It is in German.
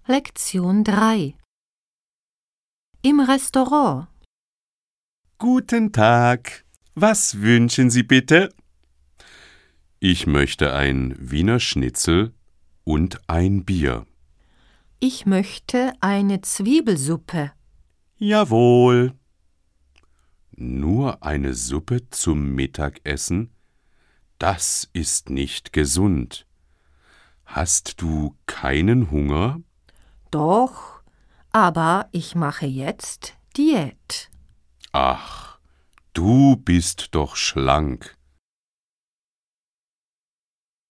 Lektion 3. Im Restaurant. Guten Tag. Was wünschen Sie bitte? Ich möchte ein Wiener Schnitzel und ein Bier. Ich möchte eine Zwiebelsuppe. Jawohl. Nur eine Suppe zum Mittagessen? Das ist nicht gesund. Hast du keinen Hunger? Doch, aber ich mache jetzt Diät. Ach, du bist doch schlank.